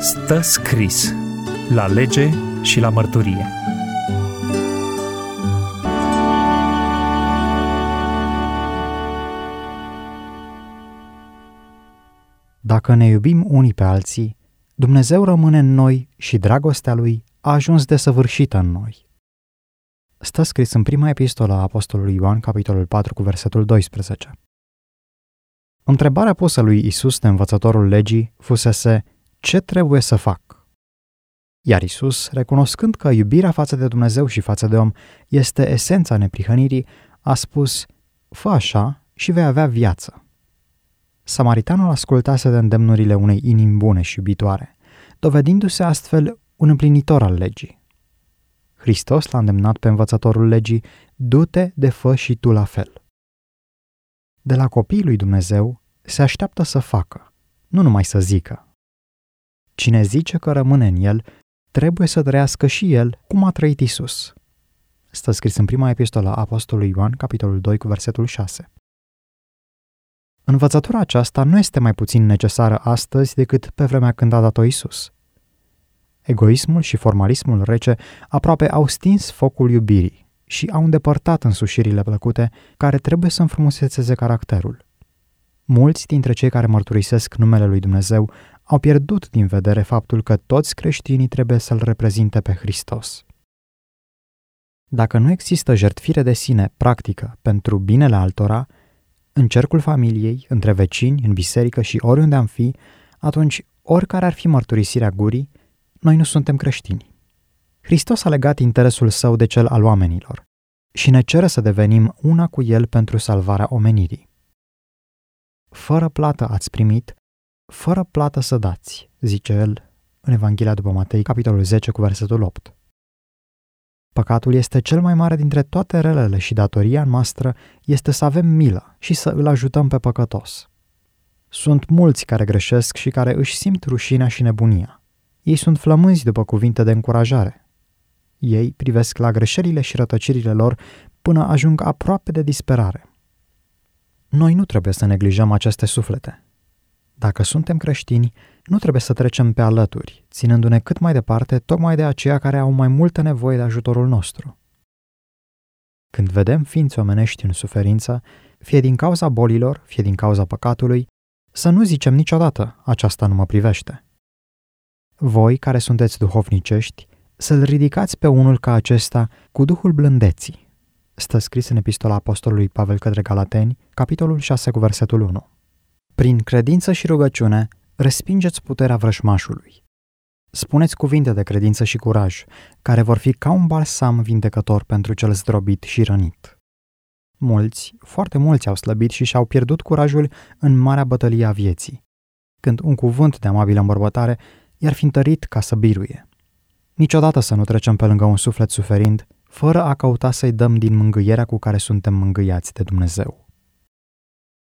Stă scris la lege și la mărturie. Dacă ne iubim unii pe alții, Dumnezeu rămâne în noi și dragostea Lui a ajuns desăvârșită în noi. Stă scris în prima epistolă a apostolului Ioan, capitolul 4, cu versetul 12. Întrebarea pusă lui Isus de învățătorul legii fusese: ce trebuie să fac? Iar Isus, recunoscând că iubirea față de Dumnezeu și față de om este esența neprihănirii, a spus: fă așa și vei avea viață. Samaritanul ascultase de îndemnurile unei inimi bune și iubitoare, dovedindu-se astfel un împlinitor al legii. Hristos l-a îndemnat pe învățătorul legii: du-te de fă și tu la fel. De la copiii lui Dumnezeu se așteaptă să facă, nu numai să zică. Cine zice că rămâne în el, trebuie să trăiască și el cum a trăit Isus. Stă scris în prima epistolă a apostolului Ioan, capitolul 2, cu versetul 6. Învățătura aceasta nu este mai puțin necesară astăzi decât pe vremea când a dat-o Isus. Egoismul și formalismul rece aproape au stins focul iubirii și au îndepărtat însușirile plăcute care trebuie să înfrumusețeze caracterul. Mulți dintre cei care mărturisesc numele lui Dumnezeu au pierdut din vedere faptul că toți creștinii trebuie să-L reprezinte pe Hristos. Dacă nu există jertfire de sine practică pentru binele altora, în cercul familiei, între vecini, în biserică și oriunde am fi, atunci, oricare ar fi mărturisirea gurii, noi nu suntem creștini. Hristos a legat interesul său de cel al oamenilor și ne cere să devenim una cu El pentru salvarea omenirii. Fără plată ați primit, fără plată să dați, zice El în Evanghelia după Matei, capitolul 10, cu versetul 8. Păcatul este cel mai mare dintre toate relele și datoria noastră este să avem milă și să îl ajutăm pe păcătos. Sunt mulți care greșesc și care își simt rușinea și nebunia. Ei sunt flămânzi după cuvinte de încurajare. Ei privesc la greșelile și rătăcirile lor până ajung aproape de disperare. Noi nu trebuie să neglijăm aceste suflete. Dacă suntem creștini, nu trebuie să trecem pe alături, ținându-ne cât mai departe tocmai de aceia care au mai multă nevoie de ajutorul nostru. Când vedem ființe omenești în suferință, fie din cauza bolilor, fie din cauza păcatului, să nu zicem niciodată: aceasta nu mă privește. Voi, care sunteți duhovnicești, să-l ridicați pe unul ca acesta cu duhul blândeții. Stă scris în epistola apostolului Pavel către Galateni, capitolul 6, cu versetul 1. Prin credință și rugăciune, respingeți puterea vrăjmașului. Spuneți cuvinte de credință și curaj, care vor fi ca un balsam vindecător pentru cel zdrobit și rănit. Mulți, foarte mulți au slăbit și și-au pierdut curajul în marea bătălie a vieții, când un cuvânt de amabilă îmbărbătare i-ar fi întărit ca să biruie. Niciodată să nu trecem pe lângă un suflet suferind, fără a căuta să-i dăm din mângâierea cu care suntem mângâiați de Dumnezeu.